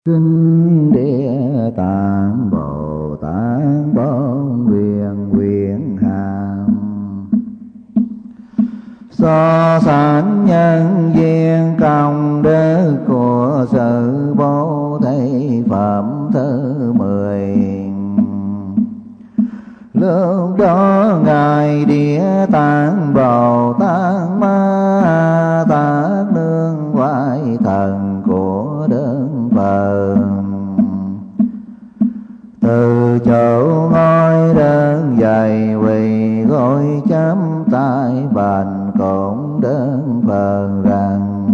Kinh Địa Tạng Bồ Tát Bốn Nguyện Nguyện Hàm so sánh nhân duyên công đức của sự bố thí phẩm thứ 10. Lúc đó ngài Địa Tạng Bồ Tát Ma Tát nương quay thần của Đức Phật, từ chỗ ngôi đơn dày quỳ gối chắp tay bành cổng Đức Phật rằng: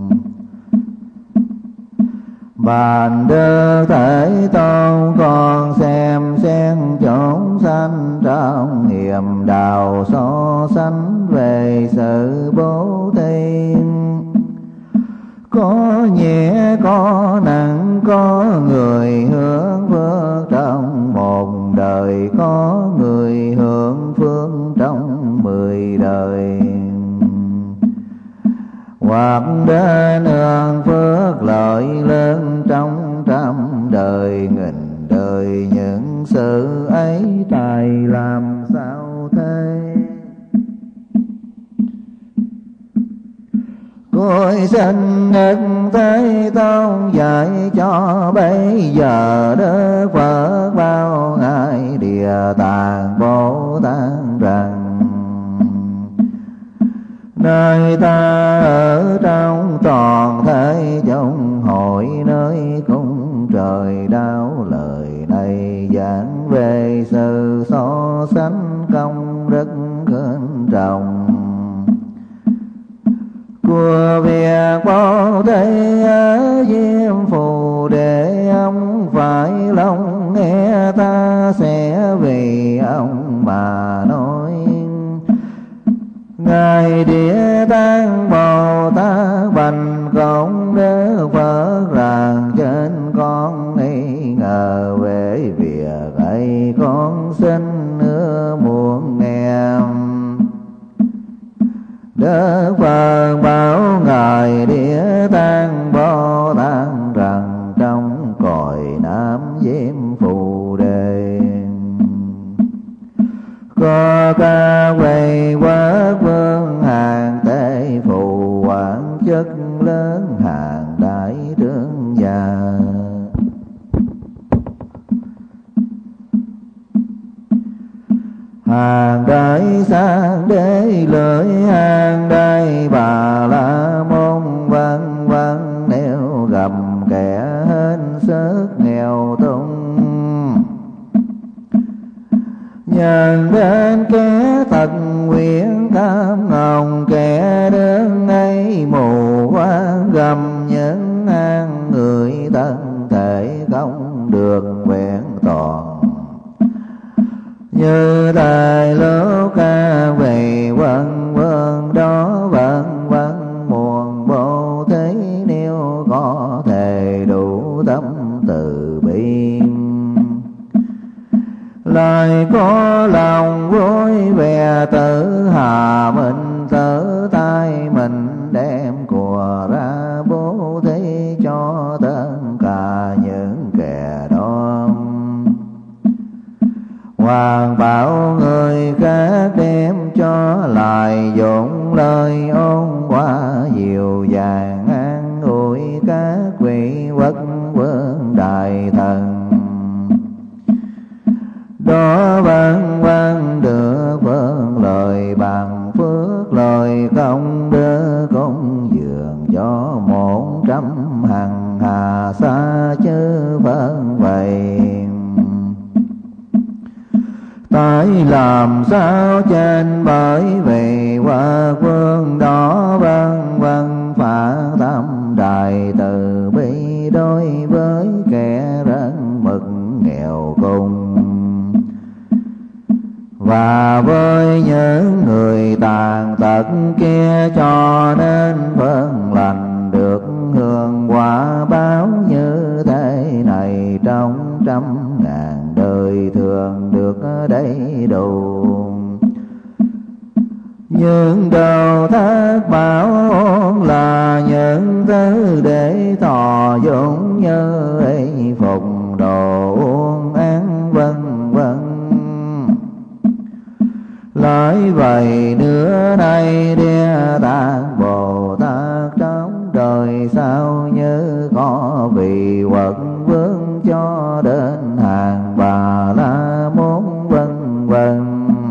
Bành Đức Thế Tôn, con xem xét chúng sanh trong nghiệp đạo so sánh về sự bố thí. Có nhẹ có nặng, có người hưởng phước trong một đời, có người hưởng phước trong 10 đời. Hoặc đến hưởng phước lợi lớn trong 100 đời, 1000 đời. Những sự ấy tài làm sao thế? Cõi sinh Đức Thế Tôn dạy cho bây giờ Đức Phật bao ngài Địa Tạng Bồ Tát rằng: Nơi ta ở trong toàn thế chúng hội, nơi cung trời đáo lời này giảng về sự so sánh công đức khinh trọng của việc bố thí ở Diêm Phù. Để ông phải lòng nghe, ta sẽ vì ông mà nói. Ngài Địa Tạng Bồ Tát bành cổng Đức Phật rằng: Trên con nghi ngờ về việc ấy, con xin nữa muốn nghe. Đức Phật bảo ngài Địa Tạng Bồ Tát rằng: Trong cõi Nam Diêm Phù Đề có ca quầy quốc vương hàng Tế Phù, quản chức lớn hàng đại trương gia. Hàng đại sang đế lợi, hàng đại Bà La Môn, vân vân. Nếu gặp kẻ hên sức nghèo túng, nhân đến kẻ thật nguyện tham ngồng, kẻ đứng ấy mù quáng gầm những an người thân thể không được vẹn toàn. Như thời lúc ca về quân vương đó, vân vân muôn bố thí. Nếu có thể đủ tâm từ bi, lại có lòng vui vẻ tự hạ mình, tự tay mình đem của ra bố thí cho tất cả những kẻ đó. Hoàng bảo người khác đem cho lại, dụng lời ôn hòa dịu dàng an ủi các vị quốc vương đại thần. Đó vân vân được vâng lời bằng phước lời công đức, cúng dường cho 100 hằng hà xa chư Phật vậy. Tại làm sao trên bởi vì qua vương đó, vân vân phá tâm đại từ bi đối với kẻ rất mực nghèo cùng, và với những người tàn tật kia, cho nên vâng lành được hưởng quả báo như thế này trong 100.000 đời thường được đầy đủ. Những đầu thác bảo là những thứ để thọ dụng như ấy phụng đồ uống ăn vân vân. Nói vậy nữa nay Địa Tạng Bồ Tát trong đời sau như có vị quận vương cho đến hàng Bà La Môn vân vân.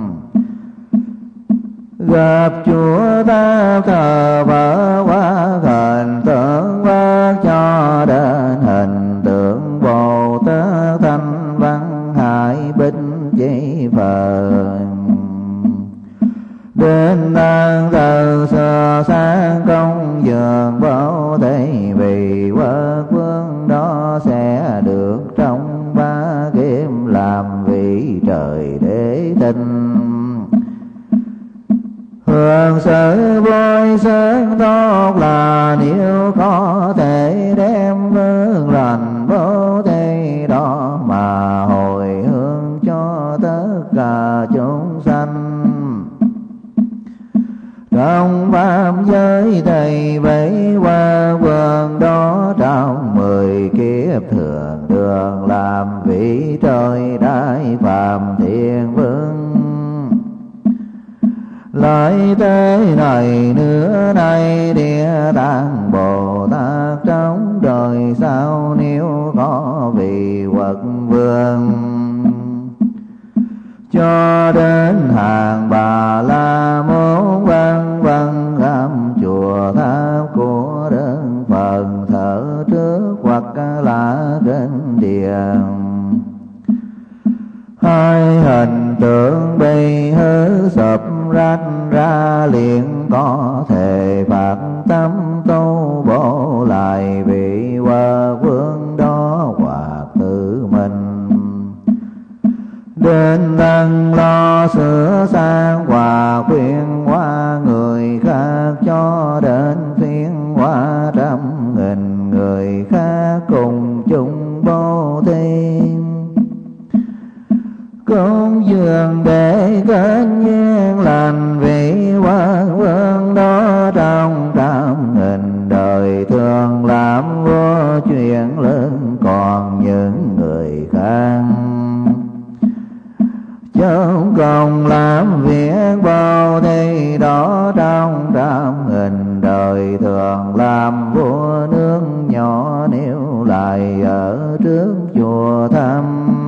Gặp Chúa ta thờ vỡ quá hình tượng vác cho đến hình tượng Bồ Tát thanh văn hải binh chỉ Phật. Đến đang từ xưa sáng công dường bảo thế vì quốc vương đó sẽ được trong ba kiếp làm vị trời đế tinh. Hương sự vui sướng tốt là nếu có thể đem phước lành vô thế đó mà hồi hướng cho tất cả chúng sanh. Trong pháp giới thầy vậy qua vương đó trong 10 kiếp thường đường làm vị trời đại phạm thiên vương. Lại thế này nữa nay Địa Tạng Bồ Tát trong đời sau nếu có vị quốc vương cho đến hàng Bà La Môn vân vân khắp chùa tháp của Đức Phật thờ trước hoặc là trên điện. Hai hình tượng bị hư sụp rách ra liền có thể phạt tâm tu bổ lại vị quốc vương đó hoặc tự mình. Đến tăng lo sửa sang và khuyên qua người khác cho đến phiên qua 100.000 người khác cùng chung vô thiên. Cúng dường để kết duyên lành vị quốc vương đó trong 100.000 đời thường làm vô chuyện lớn còn những người khác. Chúng cùng làm việc bao thế đó trong 100.000 đời thường làm vua nước nhỏ nếu lại ở trước chùa thăm.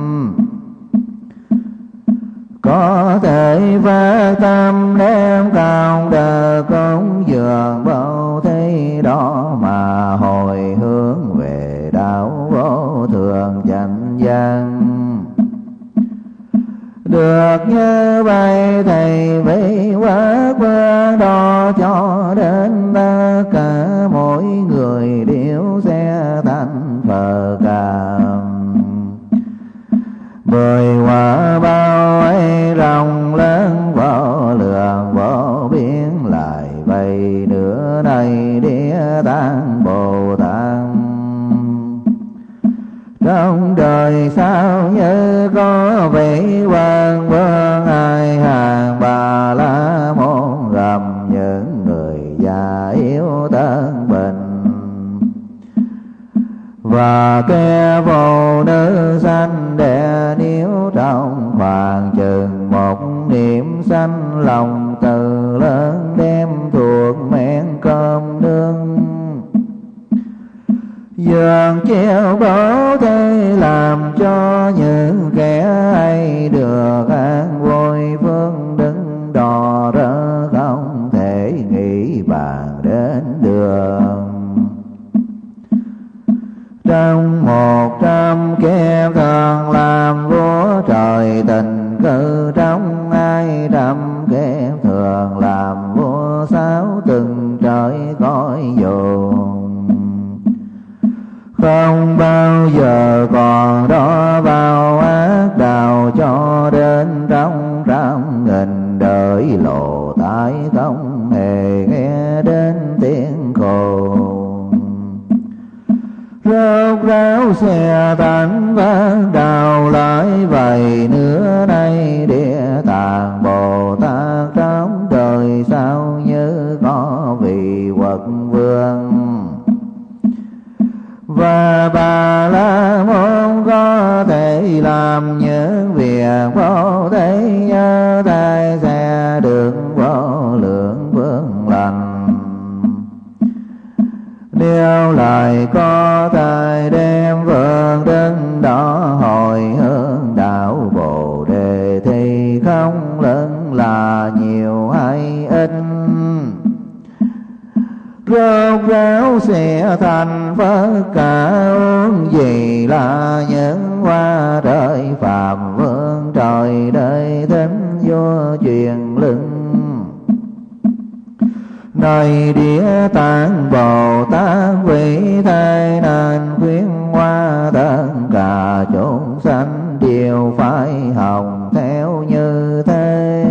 Có thể phát tâm đem cao đời cúng dường bao thế đó mà hồi hướng về đạo vô thường chánh giác. Được như vậy thầy vị quốc vương đó cho đến tất cả mỗi người đều sẽ thành Phật cảm. 10 quả bao ấy rộng lớn vô lượng vô biên lại vậy nữa này Địa Tạng Bồ Tát. Trong đời sau như có vị quốc vương ai hàng Bà La Môn gặp những người già yếu tân bình và kẻ phụ nữ sanh đẻ nếu trong khoảng chừng một niệm sanh lòng từ lớn đem thuộc men cơm nương dường chiếu bố thế làm cho những kẻ ấy được an vui phương đứng đò rơ không thể nghĩ bàn đến đường. Trong 100 kiếp thường làm vua trời tình cư trong 200 kiếp thường làm vua 6 từng trời cõi dù. Không bao giờ còn đó vào ác đạo cho đến trong 100.000 đời lộ tái không hề nghe đến tiếng khổ. Rốt ráo xe tánh vác đào lại vậy nữa nay Địa Tạng Bồ Tát trong đời sau như có vị quốc vương và Bà La Môn có thể làm những việc vô thể như thế sẽ được vô lượng phước lành. Nếu lại có thể đem phước đức đó hồi hướng đạo Bồ Đề thì không lớn là nhiều hay ít, rốt ráo sẽ thành Phật cả. Uống gì là những hoa trời phạm vương trời đời thính vua truyền lưng. Này Địa Tạng Bồ Tát vị thế nên khuyên hoa tất cả chúng sanh đều phải học theo như thế.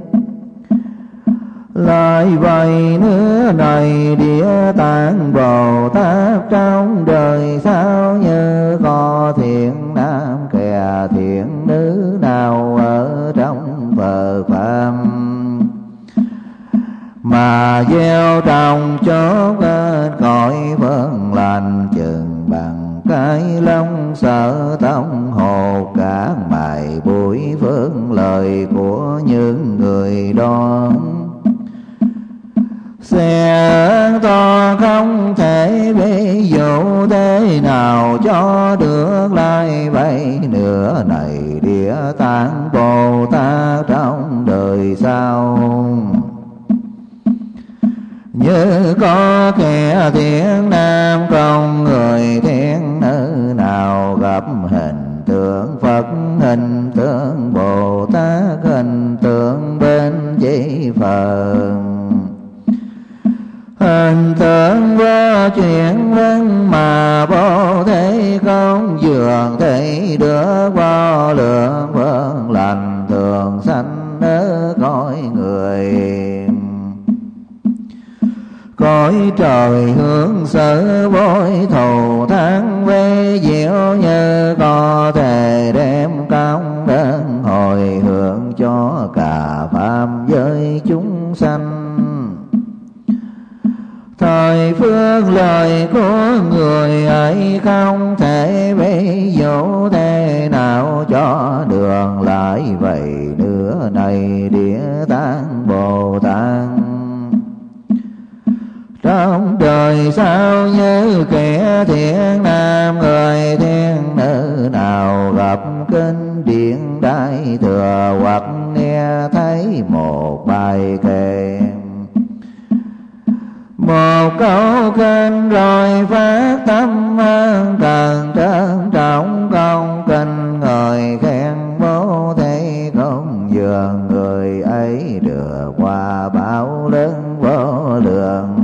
Lại vậy nữa này Địa Tạng Bồ Tát trong đời sau như có thiện nam kẻ thiện nữ nào ở trong bờ phạm mà gieo trồng chốt cõi phước lành chừng bằng cái lông sở tông hồ cả mài bụi phước lời của những người đó. Xe to không thể ví dụ thế nào cho được lại vậy nữa này Địa Tạng Bồ Tát trong đời sau. Như có kẻ thiện nam công người thiện nữ nào gặp hình tượng Phật, hình tượng Bồ Tát, hình tượng bên chỉ Phật, hình tượng vô chuyển lưng mà Bồ Thế không dường thấy được vô lượng phước lành thường sanh ở cõi người. Cõi trời hướng sở vội thù thắng vây diệu như có thể đem công đức hồi hướng cho cả phạm giới chúng sanh. Thời phước lời của người ấy không thể ví dụ thế nào cho đường lại vậy nữa này Địa Tạng Bồ Tát. Trong đời sau như kẻ thiện nam người thiện nữ nào gặp kinh điển Đại Thừa hoặc nghe thấy một bài kệ, một câu kinh rồi phát tâm cần trân trọng công kinh người khen Bố Thế không dường người ấy được qua báo lớn vô lượng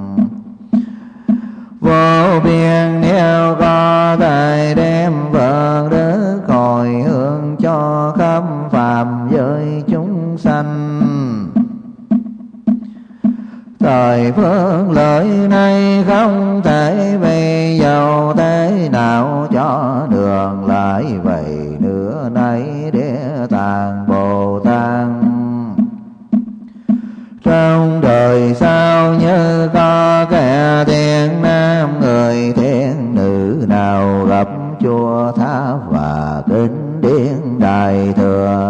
vô biên. Nếu có thể đem phước đức hồi hướng cho khắp phạm giới chúng sanh, thời phước lợi này không thể vì giàu thế nào cho đường lại vậy nữa này Địa Tạng Bồ Tát. Trong đời sau như có kẻ thiện nam người thiện nữ nào gặp chùa tháp và kinh điển Đại Thừa,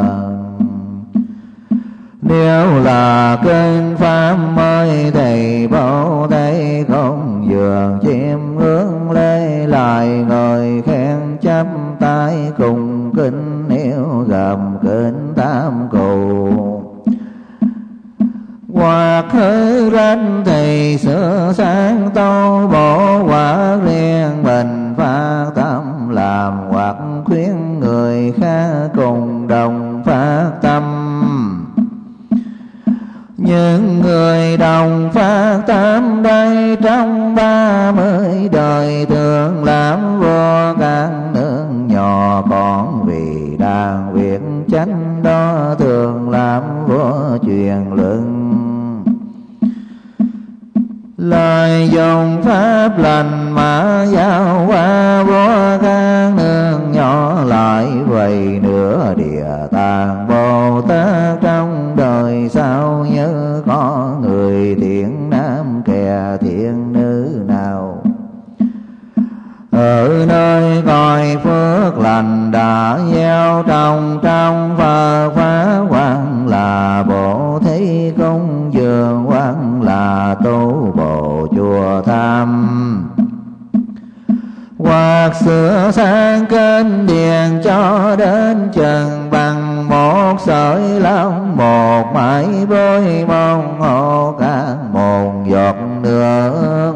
nếu là kinh pháp mới thì Bồ Thế không dường chiêm hướng lê lại người khen chắp tay cùng kính. Nếu gặp kinh tam cụ hoặc hư ranh thì sửa sáng tâu bổ quả riêng mình phát tâm làm, hoặc khuyến người khác cùng đồng phát tâm. Những người đồng phát tâm đây trong 30 đời thường làm vô các nước nhỏ, còn vì đang việc chánh đó thường làm vô truyền luận. Lời dùng pháp lành mà giao qua vô các nước nhỏ lại vậy nữa Địa Tạng Bồ Tát trong đời sau như có người thiện nam kẻ thiện nữ nào ở nơi có lành đã gieo trồng trong Phật pháp, hoặc là bố thí cúng dường, hoặc là tu bồ chùa thăm, hoặc sửa sang kênh điền cho đến chừng bằng một sợi lông, một mảy bôi mong hộ các một giọt nước.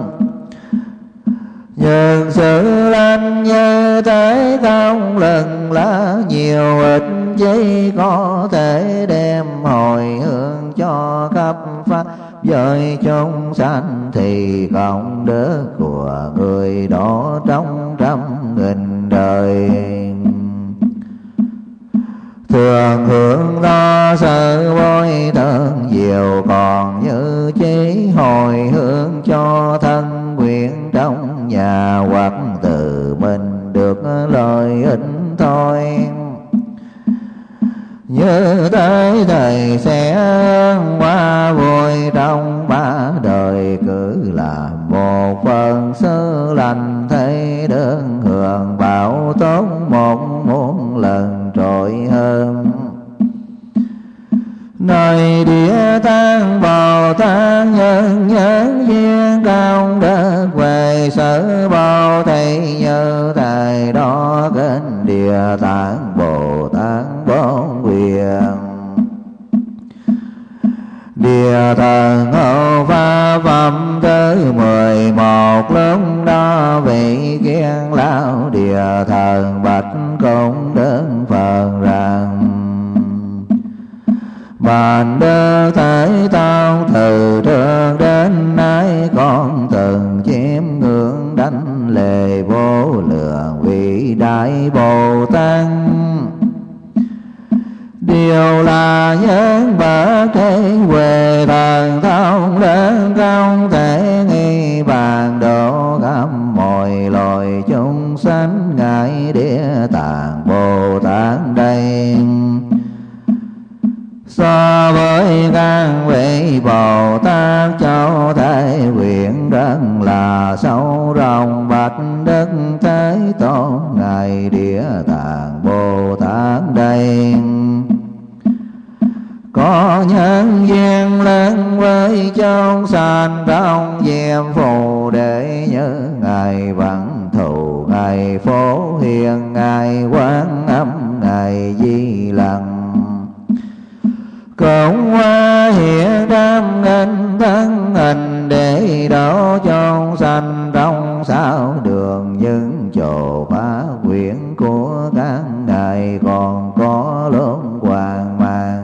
Nhưng sự lành như thế không lần là nhiều ít, chỉ có thể đem hồi hướng cho khắp pháp giới chúng sanh, thì công đức của người đó trong 100.000 đời. Thường hưởng lo sự vui thương nhiều, còn như chỉ hồi hướng cho thân nguyện trong nhà, hoặc tự mình được lợi ích thôi. Như thế thầy sẽ qua vui trong 3 đời, cứ là một phần sự lành, thấy được hưởng bảo tốt 1.000.000 lần trội hơn. Nơi địa tạng Bồ Tát nhân duyên cao đức, về sở Bồ Thí như thầy đó kính Địa Tạng Bồ Tát bốn quyền. Địa Thần Hộ Pháp phẩm thứ 11, lúc đó vị kiên lão Địa Thần bạch cũng Đức Phật rằng: Bạch Đức Thế Tôn, từ trước đến nay con từng chiêm ngưỡng đảnh lễ vô lượng vị đại Bồ Tát. Điều là nhân bậc thế huệ thần thông lớn, không thể nghi bàn độ khắp mọi loài chúng sanh. Ngài Địa Tạng Bồ Tát đây so với các vị Bồ Tát cho thể nguyện rất là sâu rộng. Bạch Đức Thế Tôn, Ngài Địa Tạng Bồ Tát đây có nhân duyên lớn với chúng sanh trong diêm phù, để nhớ Ngài Văn Thù, Ngài Phổ Hiền, Ngài Quán Âm, Ngài Di Lặc. Cũng qua hiện 100.000 thân hình, để độ chúng sanh trong 6 đường những chỗ phá quyển của các ngài, còn có luân hoàng mang.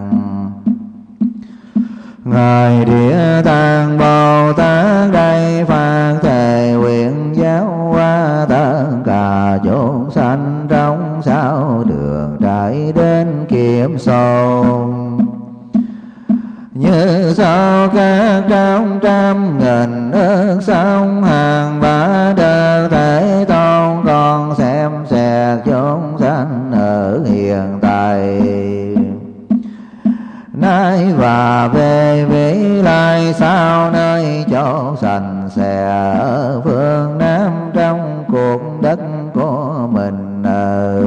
Ngài Địa Tạng Bồ Tát đây phát thệ nguyện giáo hóa tất cả chúng sanh trong 6 đường, trải đến kiếp sau. Như sao các trong 100.000 ức sông hàng bá Đức Thế Tôn, con xem xét chúng sanh ở hiện tại nay và về vĩ lai sau, nơi chỗ sanh sẽ ở phương Nam trong cuộc đất của mình ở.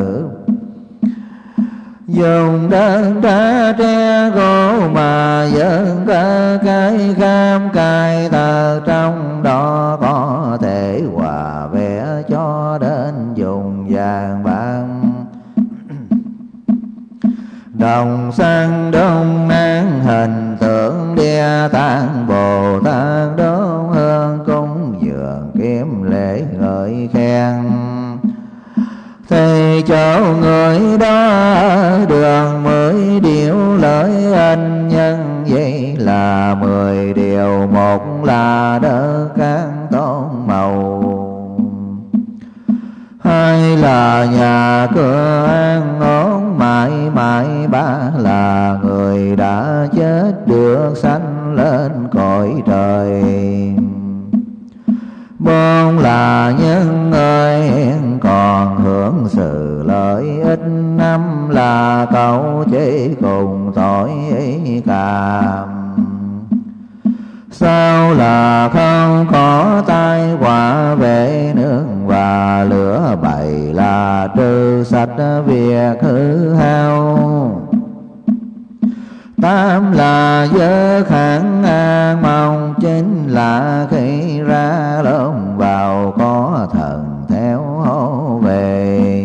Dùng đất đá tre gỗ mà dựng cái cam cài thật, trong đó có thể hòa vẽ cho đến dùng vàng bạc. Đồng xanh đông nén hình tượng Địa Tạng Bồ Tát, đốt hương cúng dường kiếm lễ ngợi khen. Thì chỗ người đó đường 10 điều lợi ân nhân, vậy là 10 điều. Một là đất cát tôn màu, hai là nhà cửa an ổn mãi mãi, ba là người đã chết được sanh lên cõi trời, bốn là những người hiện còn hưởng sự lợi ích, năm là cậu chỉ cùng tội cảm, sau là không có tai họa về nước và lửa, bảy là và trừ sạch việc hư hao. Tám là giới khẳng an mong, chính là khi ra lông vào có thần theo hô về.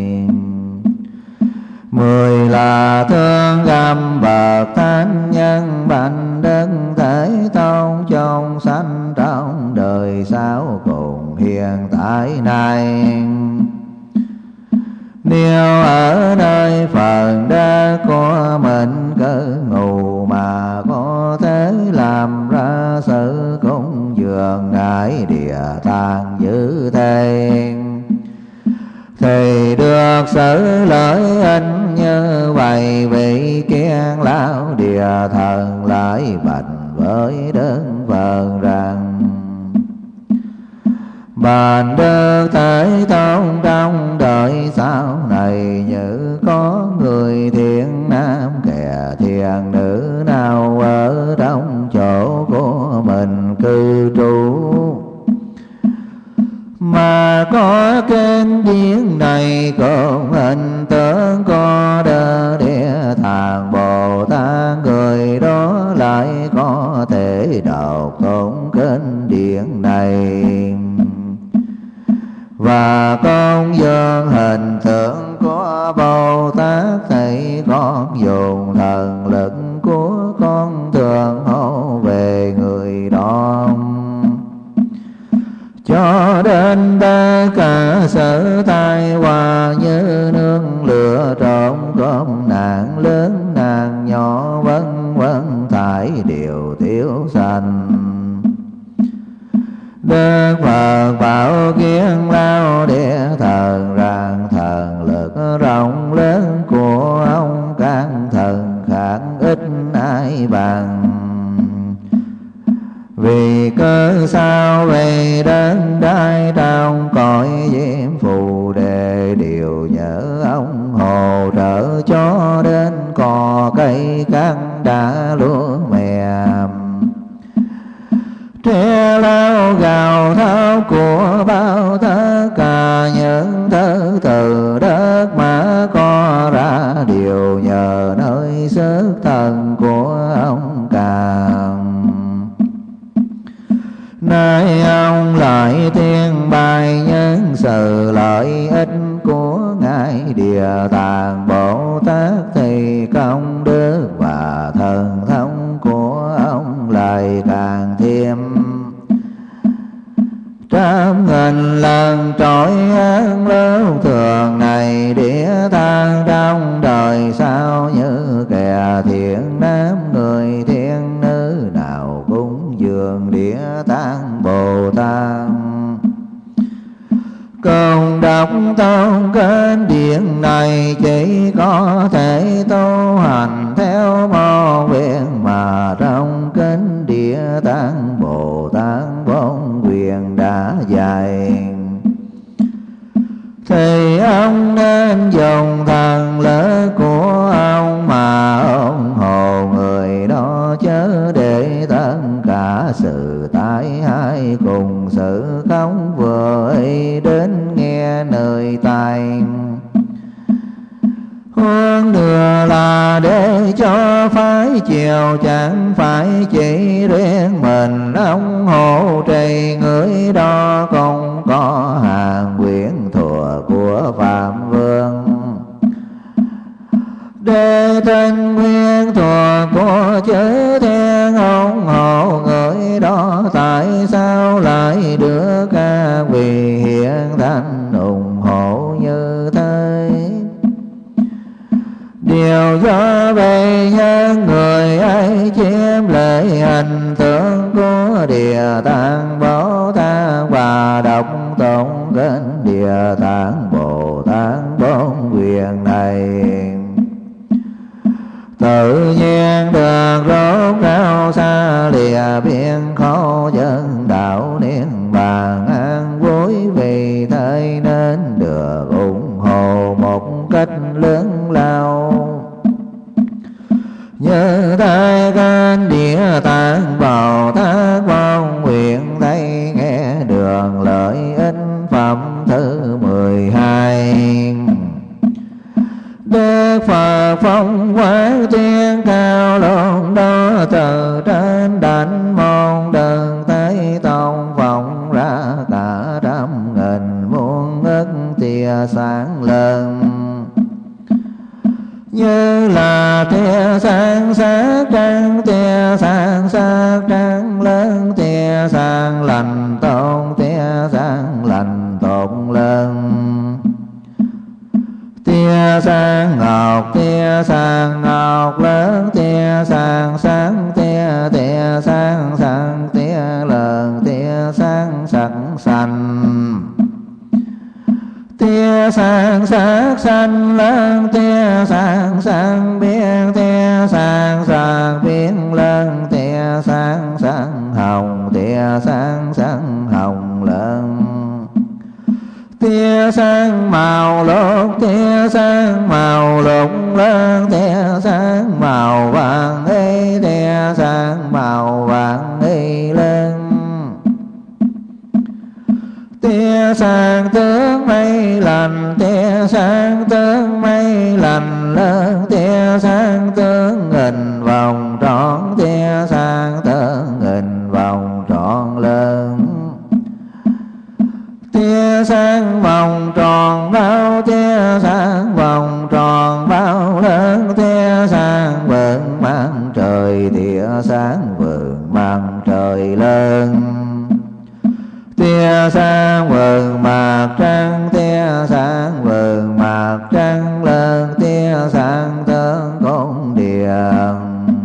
Mười là thương găm bậc thánh nhân, bạch đất Thế Tôn trong sanh trong đời sau cùng hiện tại này. Nếu ở nơi phần đất của mình cư ngụ mà có thể làm ra sự cúng dường ngài Địa Tạng giữ thế, thì được sự lợi ích như vậy. Vị kiên lão Địa Thần lại bạch với Đức Phật rằng: Bạch Đức Thế Tôn, trong đời sau này như có người thiện nam kẻ thiện nữ nào ở trong chỗ của mình cư trú, mà có kinh điển này cùng hình tướng có Đơ Địa Tạng Bồ Tát, người đó lại có thể đọc tụng kinh điển này và công dường hình tượng của Bồ Tát, thì con dùng thần lực của con thường hộ về người đó, cho đến tất cả sự tai họa như nước lửa trộm cơm nạn lớn nạn nhỏ vân vân thải đều tiêu sanh. Đức Phật bảo kiên lao Địa Thần rằng: thần lực rộng lớn của ông các thần khác ít ai bằng. Vì cớ sao về đất đai trong cõi diêm phù đề, đều nhớ ông hỗ trợ cho đến cỏ cây cắt đã lúa mềm. Tre lao gào tháo của bao tất cả những thứ từ đất mà có ra, đều nhờ nơi sức thần của ông càng. Nay ông lại tiên bài những sự lợi ích của ngài Địa Tạng Bồ Tát, thì công đức và thần thông của ông lại càng thêm trăm nghìn lần trội án lớn thường này. Địa Tạng trong đời sau như kẻ thiện nam người thiện nữ nào cúng dường Địa Tạng Bồ Tát, cùng đọc tông kinh điển này chỉ có thể tu hành theo mô nguyện mà trong kinh Địa Tạng Bồ Tát bốn quyền đã dạy. Thì ông nên dùng thần lực của ông mà ủng hộ người đó, chớ để tất cả sự tai hại cùng sự không vừa ý đến nghe nơi tai. Hơn nữa là để cho phải chiều, chẳng phải chỉ riêng mình ông hộ trì, người đó không có hàng quyển thừa của Phạm Vương. Để tinh nguyên thừa của chư thiên ông hộ người đó, tại sao lại được các vị hiện thánh ủng hộ như thế? Điều do về nhân người ấy chiếm lấy hình tượng của Địa Tạng Bồ Tát, và đọc tụng kinh Địa Tạng Bồ Tát bốn quyền này, tự nhiên được rốt ráo xa lìa biên khổ dân đạo niết bàn an vui. Vì thế nên được ủng hộ một cách lớn lao, như tai kinh Địa Tạng Bồ Tát mong nguyện thấy nghe đường lợi ích phẩm thứ 12. Phật phong quán tiên cao luôn đó, từ trên đảnh môn đường Thế Tôn vọng ra cả trăm nghìn muôn ức tia sáng lên, như là tia sáng sáng trăng, tia sáng sáng trăng lớn, tia sáng lành tôn, tia sáng lành tôn lên. Tia sáng ngọc, tia sáng ngọc lớn, tia sáng sáng, tia sáng sáng, tia lớn, tia sáng sắc xanh. Tia sáng sắc xanh lớn, tia sáng sáng biếc, tia sáng sáng biếc lớn, tia sáng sáng hồng, tia sáng sáng hồng lớn. Tia sáng màu lục, tia sáng màu lục lớn, tia sáng màu vàng y, tia sáng màu vàng y lên. Tia sáng tướng mây lành, tia sáng tướng mây lành lớn, tia sáng tướng nghìn vòng tròn, tia sáng tướng nghìn vòng tròn lớn. Tia sáng vòng tròn bao, tia sáng vòng tròn bao lớn, tia sáng vầng mang trời, tia sáng vầng mang trời lớn. Tia sáng vầng mặt trăng, tia sáng vầng mặt trăng lớn, tia sáng tướng cung điện.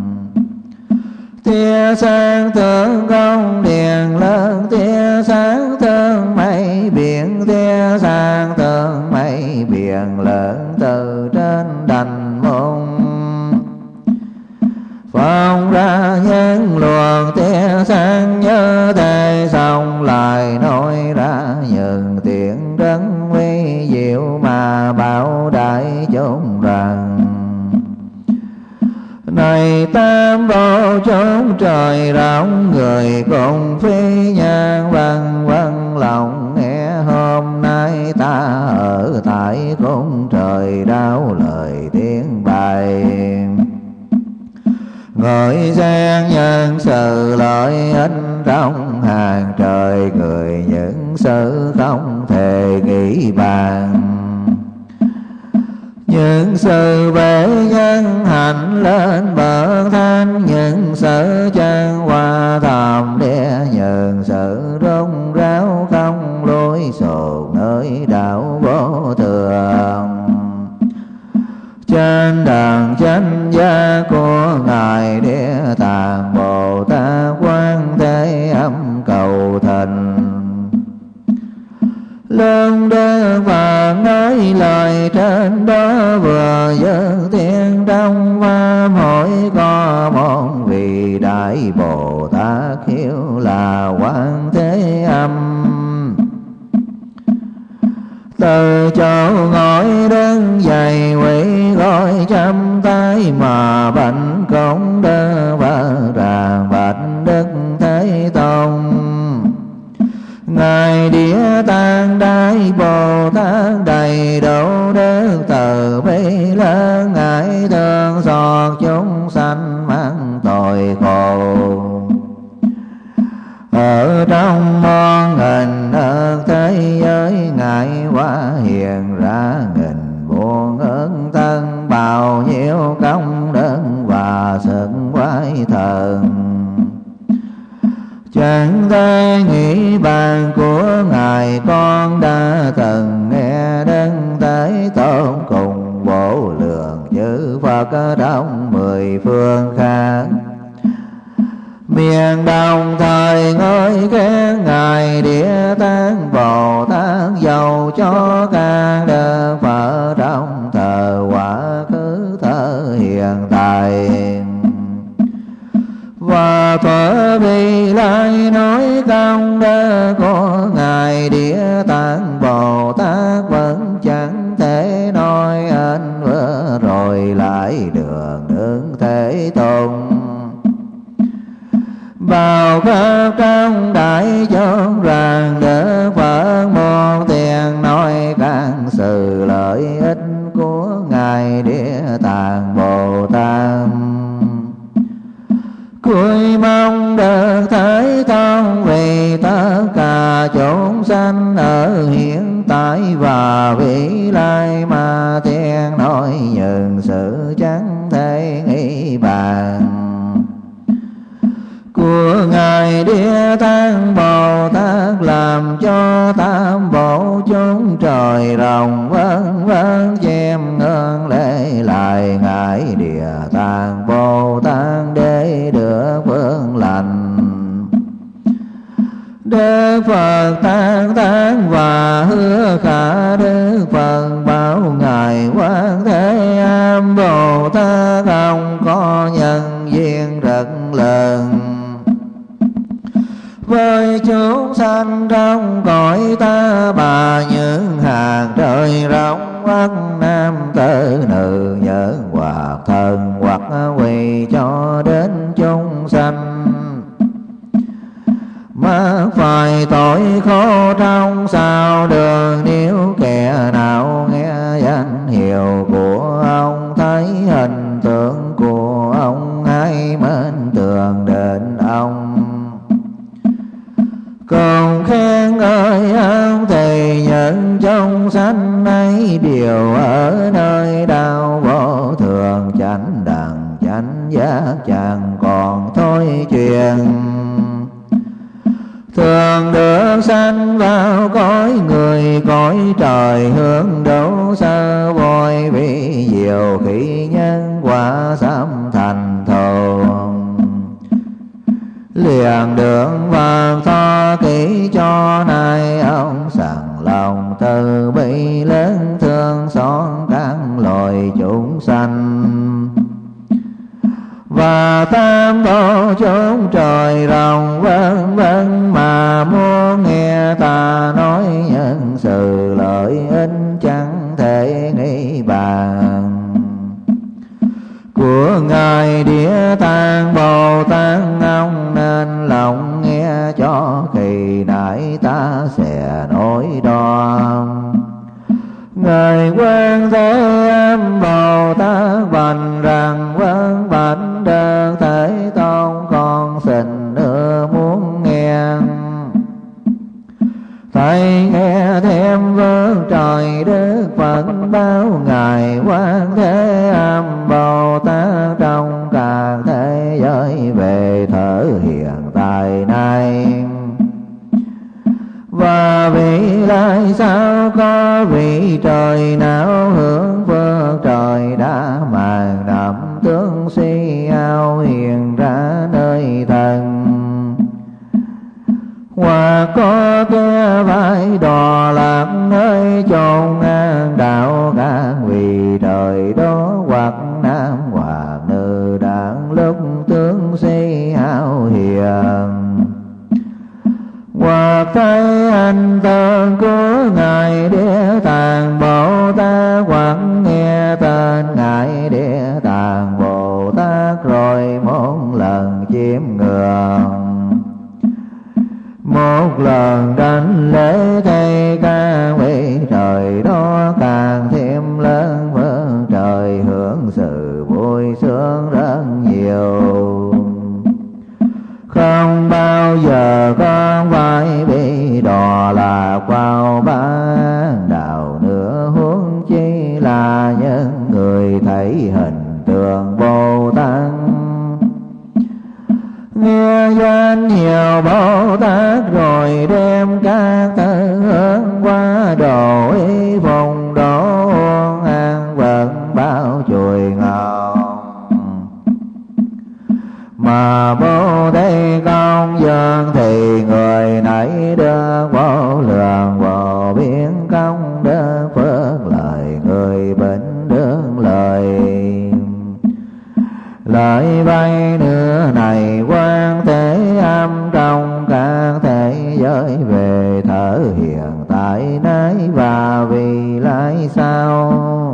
Tia sáng tướng cung điện lớn, tia sáng tướng mây biển, tia sáng tướng mây biển lớn, từ trên đảnh môn phong ra những luồng tia sáng như thế, xong lại nói ra những tiếng rất vi diệu mà bảo đại chúng rằng: này tam bộ chốn trời rộng, người cùng phi nhân vân vân lòng nghe, hôm nay ta ở tại cung trời đáo lời tiếng bài. Người gian nhân sự lợi ích trong hàng trời, người những sự không thể nghĩ bàn. Những sự về nhân hạnh lên bậc thánh, những sự chân hoa thầm địa, những sự rung ráo không lối sồn nơi đạo vô thường. Trên đàn chánh giá của Ngài Địa Tạng Bồ Tát Quan Thế Âm cầu thành, lương Đức Phật nói lời trên đó, vừa dâng tiếng trong pháp hội có một vị đại Bồ Tát hiệu là Quan Thế Âm. Từ chỗ ngồi đứng dậy quỳ gọi chăm tay mà bạch công đức và tràng bạch Đức Thế Tôn. Ngài Địa Tạng Đại Bồ Tát đầy đủ đức từ bi lớn, Ngài thương xót chúng sanh mang tội khổ. Ở trong muôn nghìn ức thế giới, Ngài hóa hiện ra nghìn muôn ức thân, bao nhiêu công đức và sức quái thần. Chẳng thể nghĩ bàn của Ngài, con đã từng nghe Đức Thế Tôn cùng vô lượng chư Phật ở trong mười phương khác. Miền đồng thời ngôi khen Ngài Địa Tạng Bồ Tát, dầu cho các đức Phật trong thời quá khứ thời hiện tại. Và thuở vị lai nói công đức của Ngài Địa Tạng Bồ Tát, vẫn chẳng thể nói anh vừa rồi lại đường Đức Thế Tôn. Bao khắp trong đại chúng rằng Đức Phật muôn tiền nói càng sự lợi ích của Ngài Địa chúng sanh ở hiện tại và vị lai, mà thiên nói những sự chẳng thể nghĩ bàn. Của Ngài Địa Tạng Bồ Tát làm cho tam bộ chúng trời rồng vân vân chiêm ngưỡng lễ lại Ngài Địa Tạng Bồ Tát để được phước lành. Đức Phật tán thán và hứa khả Đức Phật bảo Ngài Quan Thế Âm Bồ Tát ông có nhân duyên rất lớn với chúng sanh trong cõi ta bà, những hàng trời rộng bắc nam tử nữ, những hoặc thần hoặc quỷ cho đến chúng sanh mắc phải tội khổ trong sao đường. Nếu kẻ nào nghe danh hiệu của ông, thấy hình tượng của ông, hay mến tưởng đến ông, còn khen ngợi ông, thì những chúng sanh ấy đều ở nơi đạo vô thường chánh đẳng chánh giác, chẳng còn thôi chuyện. Thường được sanh vào cõi người cõi trời, hướng đấu sơ voi vị diệu, khi nhân quả sám thành thù. Liền đường Phật tho kỹ cho nay ông, sẵn lòng từ bi lớn thương xót các loài chúng sanh. Và tam bộ chúng trời rồng vân vân, mà muốn nghe ta nói những sự lợi ích chẳng thể nghĩ bàn. Của Ngài Địa Tạng Bồ Tát ông, nên lòng nghe cho kỳ đại ta sẽ nói đoan. Ngài Quan Thế Âm Bồ Tát bạch rằng vâng bạch Đức Thế Tôn, con xin nữa muốn nghe. Thầy nghe thêm vâng trời Đức Phật báo Ngài Quan Thế Âm Bồ Tát trong cả thế giới về thở hiện tại này. Và vị lai sao có vị trời nào hướng phương trời đã màn nằm tướng si ao hiện ra nơi thần. Hoặc có kia vai đò lạc nơi chốn ngang đạo các vị trời đó, hoặc nam hoặc nữ đang lúc tướng si ao hiện. Hoặc thấy anh tên của Ngài Địa Tạng Bồ Tát, hoặc nghe tên Ngài Địa Tạng Bồ Tát, rồi một lần chiêm ngưỡng, một lần đánh lễ thay ca vị trời đó, càng thêm lớn phương trời hưởng sự vui sướng rất nhiều. Không bao giờ con phải bị đọa lạc vào bán đạo nữa, huống chi là những người thấy hình tượng Bồ Tát. Nghe danh hiệu Bồ Tát rồi đem các tư hướng qua đồ y phùng đổ uống an vật bao chùi ngọc. Mà Bồ Đề công dân thì người nấy được vô lượng vô biên công đức phước lời, người bệnh đương lời. Lời bay nữa này Quan Thế Âm trong các thế giới về thở hiện tại nay và vì lai sau.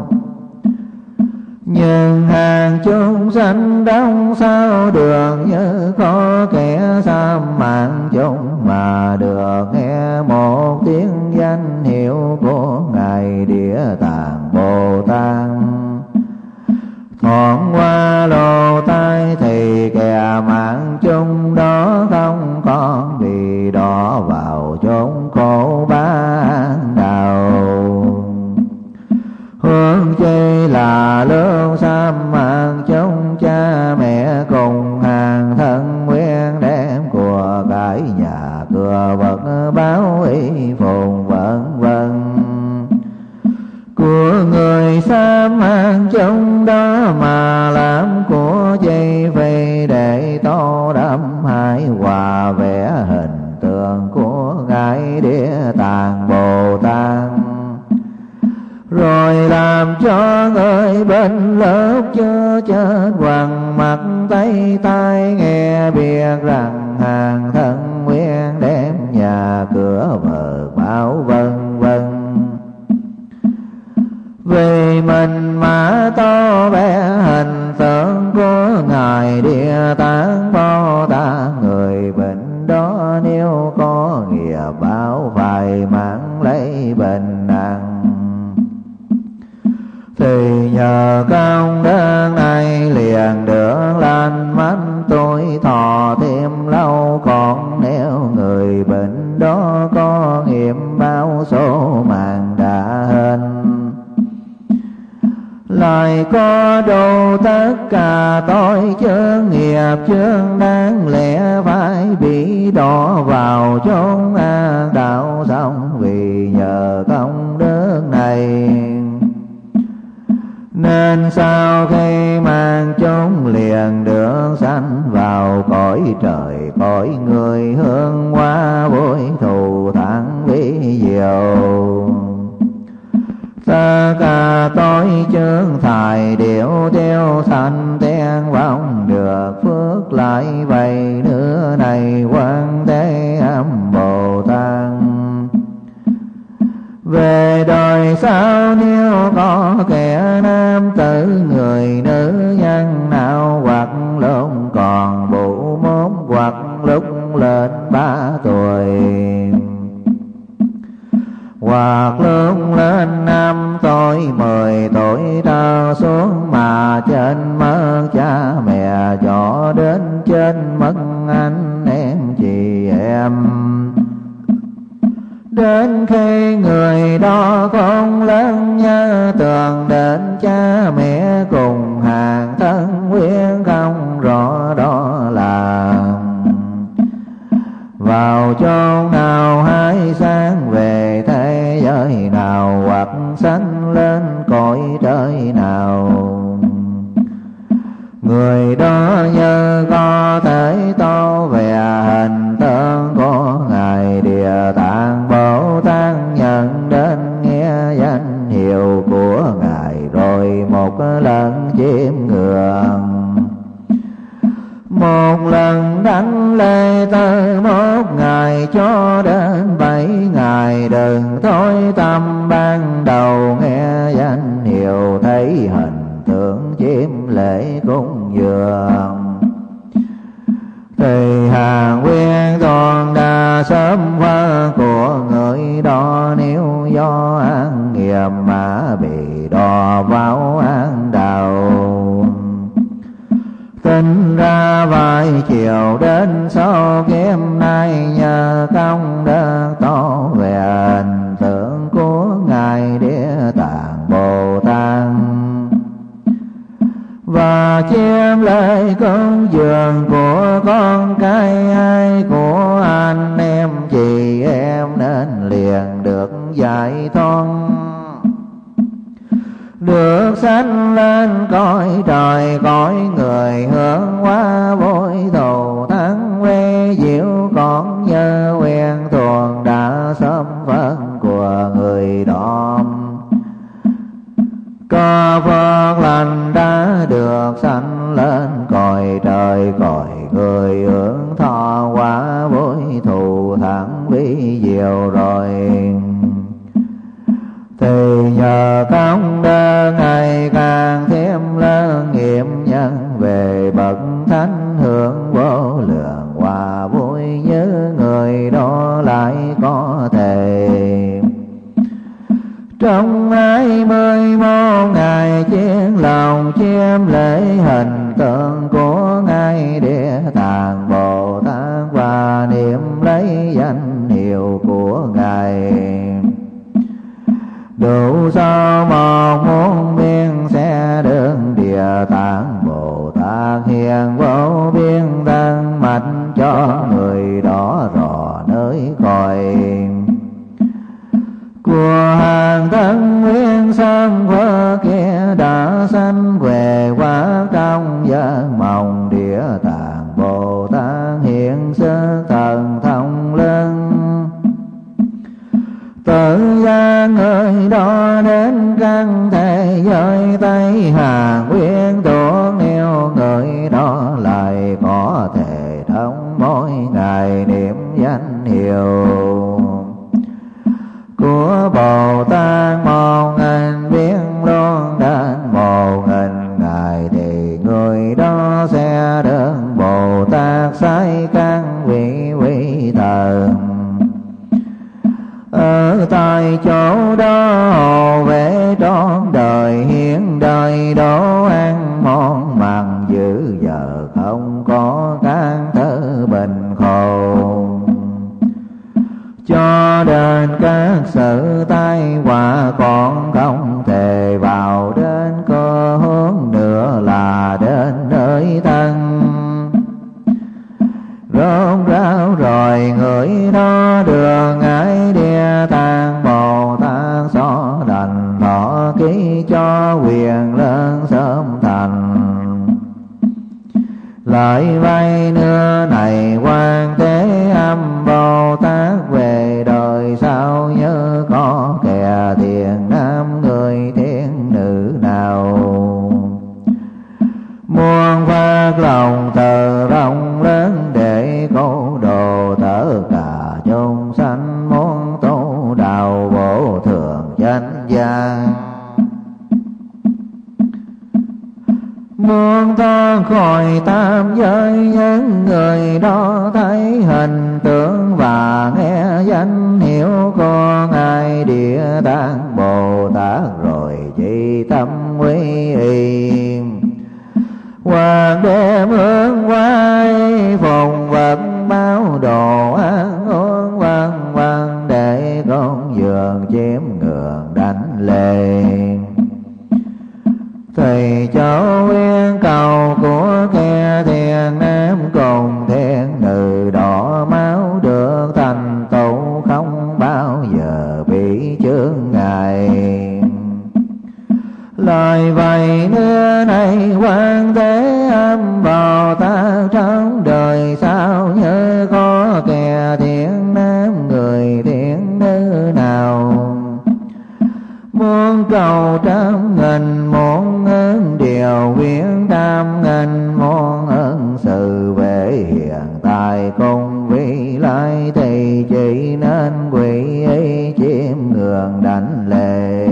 Nhưng hàng chúng sanh đông sao đường, như có kẻ xâm mạng chúng mà được nghe một tiếng danh hiệu của Ngài Địa Tạng Bồ Tát. Thoảng qua lỗ tai thì kẻ mạng chung đó không còn bị đọa vào chốn khổ Hương chi là lương sam mạng chúng cha mẹ cùng hàng thân quyến, đem của cải nhà cửa vật báo y phồn vân vân. Của người sam mạng chúng đó mà làm của chi phi, để tô đậm hại hòa vẽ hình tượng của ngài Địa Tạng Bồ Tát. Rồi làm cho người bên lớp chưa chết hoàng mặt tay tai, nghe biết rằng hàng thân nguyên đem nhà cửa vợ bảo vân vân. Vì mình mà to bé hình tượng của ngài Địa Tạng Bồ Tát, người bệnh đó nếu có nghiệp báo phải mang lấy bệnh nặng. Thì nhờ công đức này liền được lành mạnh tuổi thọ thêm lâu. Còn nếu người bệnh đó có nghiệp báo số mạng đã hên, lại có đủ tất cả tội chướng nghiệp chướng đáng lẽ phải bị đọa vào chốn ác đạo xong. Vì nhờ công đức này nên sau khi mang chúng liền được sanh vào cõi trời cõi người, hương hoa vui thù thắng vi diệu. Tất cả tội chướng thải đều tiêu sanh ten vong, được phước lại vậy nữa này Quan Thế Âm Bồ Tát. Về đời sau nếu có kẻ nam tử người nữ nhân nào, hoặc lúc còn bụ mốt hoặc lúc lên 3 tuổi, hoặc lúc lên 5 tuổi 10 tuổi trở xuống, mà trên mất cha mẹ cho đến trên mất anh em chị em. Đến khi người đó không lớn nhớ tưởng đến cha mẹ cùng hàng thân quyến, không rõ đó là vào chốn nào hay sáng về thế giới nào, hoặc sanh lên cõi trời nào. Người đó như có thể tô về hình tượng của ngài Địa Tạng Bồ Tát, nhận đến nghe danh hiệu của ngài, rồi một lần chiêm ngưỡng. Một lần đảnh lễ từ 1 ngày cho đến 7 ngày, đừng thôi tâm ban đầu nghe danh hiệu, thấy hình tượng chiêm lễ cúng dường. Thì hàng quyến toàn đa sớm hoa của người đó, nếu do ăn nghiệp mà bị đọa vào ác đạo. Tính ra vài chiều đến sau kiếp nay, nhờ công đức to về hình tượng của ngài Địa Tạng Bồ Tát, và chiêm lễ cúng dường của con cái ai của anh em chị em, nên liền được giải thoát, được sanh lên cõi trời cõi người, hưởng hóa vui thù thắng vi diệu. Còn như quen thuộc đã sớm phân của người đó, có phước lành đã được sanh lên cõi trời cõi người, hưởng thọ quả vui thù thắng vi diệu rồi. Thì nhờ công đức ngày càng thêm lớn, nghiệp nhân về bậc thánh hưởng vô lượng hòa vui, như người đó lại có thể. Trong 21 ngày chiến lòng chiêm lễ hình tượng của ngài Địa Tạng Bồ Tát, và niệm lấy danh hiệu của ngài. Đủ sau 1 kia đã sanh về quá trong giấc mộng. Địa Tạng Bồ Tát hiện sức thần thông lưng, tự gia người đó đến căn thế giới Tây Hà Nguyên thuộc. Nếu người đó lại có thể thống mỗi ngày niệm danh hiệu của Bồ Tát 1000 biến luôn đến 1000 ngày, thì người đó sẽ được Bồ Tát sai căn vị quý thần. Ở tại chỗ đó hộ vệ trọn đời, hiện đời đồ ăn món mặn dữ giờ, không có can thơ bình khổ. Cho đến các sự tai họa còn không thể vào đến cơ hướng nữa, là đến nơi thân rốt ráo rồi. Người đó đường ngài Địa Tạng Bồ Tát xó đành thọ ký cho quyền lớn sớm thành. Lại vay nữa này Quan Thế Âm Bồ Tát, về đời sau nhớ có kẻ thiện nam người thiện nữ nào muôn phát lòng từ rộng lớn, để cứu độ tất cả chúng sanh muốn tu đạo vô thượng chánh giác. Muốn thoát khỏi tam giới, những người đó thấy hình tượng và nghe danh hiệu của ngài Địa Tạng Bồ Tát, rồi chỉ tâm quy y hoặc đem hướng quay phùng vật báo đồ ăn uống vân vân, để con dường chiếm ngưỡng đánh lên. Thầy cháu uyên cầu của kẻ thiện nam cùng thiện nữ, đỏ máu được thành tựu không bao giờ bị chướng ngại. Lời vậy nữa này Quan Thế Âm Bồ Tát, trong đời sau nhớ có kẻ thiện nam người thiện nữ nào muốn cầu 100.000 muôn ơn điều, quyến 100.000 muôn ơn sự về hiện tại cùng vị lai, thì chỉ nên quỳ y chiêm ngưỡng đảnh lễ.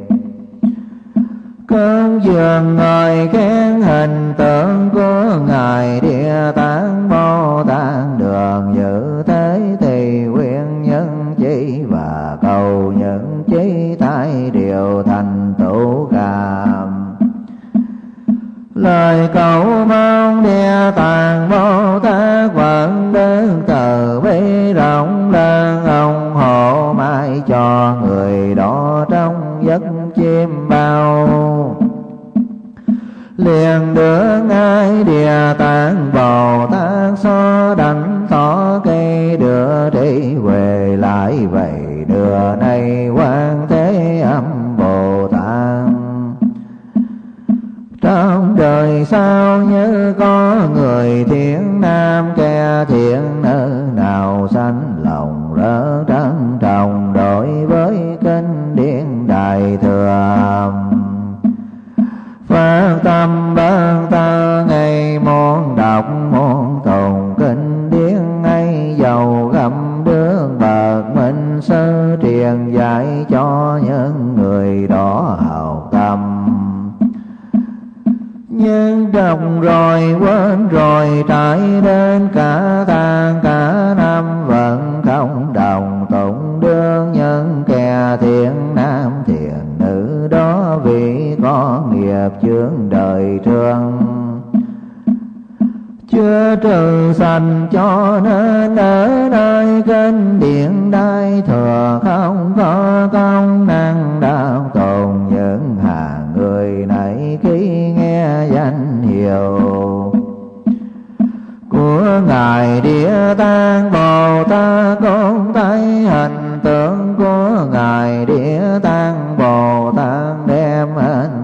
Cơn dường ngồi khen hình tượng của ngài Địa Tạng Bồ Tát, đường như thế thì nguyện nhân chí và cầu những chí tại đều thành tựu cảm. Lời cầu mong Địa Tạng Bồ Tát vẫn đến từ bi rộng lớn, ủng hộ mãi cho người đó trong giấc chim bao. Liền đưa ngài Địa Tạng Bồ Tát xó đảnh thọ cây, đưa đi về lại vậy đưa này Quan Thế Âm Bồ Tát. Trong đời sau như có người thiện nam kẻ thiện nữ nào sanh lòng rỡ trân trọng, đối với kinh điển Đại Thừa phát tâm ban ta ngày muốn đọc muốn tụng kinh điển ấy, giàu gặm đương bậc minh sư truyền dạy cho những người đó hào tâm. Nhưng đọc rồi quên rồi, trải đến cả tháng cả năm vẫn không đồng tụng đương những kẻ thiện nam thiện nữ đó, vì có nghiệp chướng đời thường chưa trừ sanh, cho nên ở nơi kinh điển Đại Thừa không có công năng đạo tụng những hàng người này. Khi nghe danh hiệu của ngài Địa Tạng Bồ Tát, cũng thấy hình tượng của ngài Địa Tạng Bồ Tát đem hình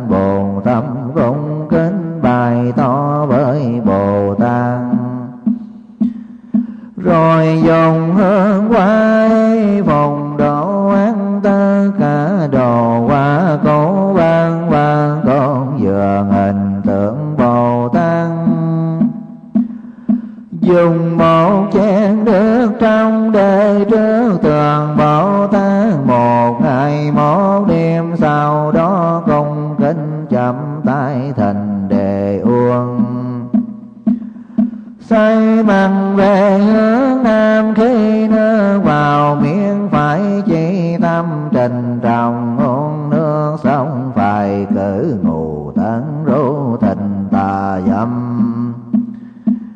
chậm tay thành đề uông. Xoay bằng về hướng nam, khi nước vào miệng phải chỉ tâm trình trọng. Uống nước xong phải cử ngủ tấn rú thịnh tà dâm.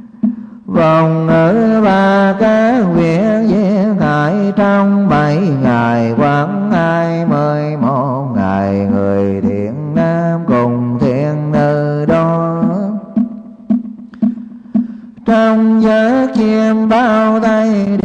Vòng ngữ ba các việc giết hại trong 7 ngày